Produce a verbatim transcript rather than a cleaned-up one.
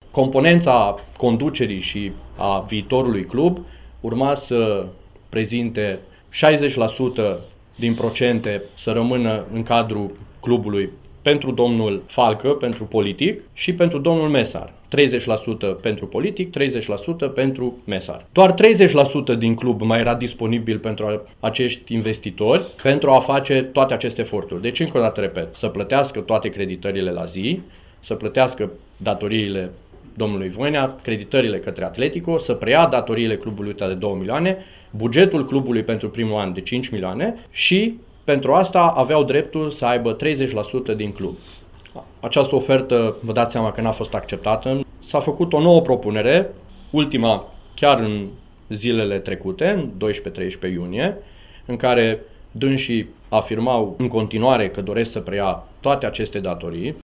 componența conducerii și a viitorului club urma să prezinte șaizeci la sută din procente să rămână în cadrul clubului pentru domnul Falcă, pentru politic, și pentru domnul Mesar. treizeci la sută pentru politic, treizeci la sută pentru Mesar. Doar treizeci la sută din club mai era disponibil pentru acești investitori pentru a face toate aceste eforturi. Deci, încă o dată repet, să plătească toate creditările la zi, să plătească datoriile domnului Voinea, creditările către Atletico, să preia datoriile clubului de două milioane, bugetul clubului pentru primul an de cinci milioane și pentru asta aveau dreptul să aibă treizeci la sută din club. Această ofertă, vă dați seama că n-a fost acceptată. S-a făcut o nouă propunere, ultima chiar în zilele trecute, în doisprezece-treisprezece iunie, în care dânsii afirmau în continuare că doresc să preia toate aceste datorii.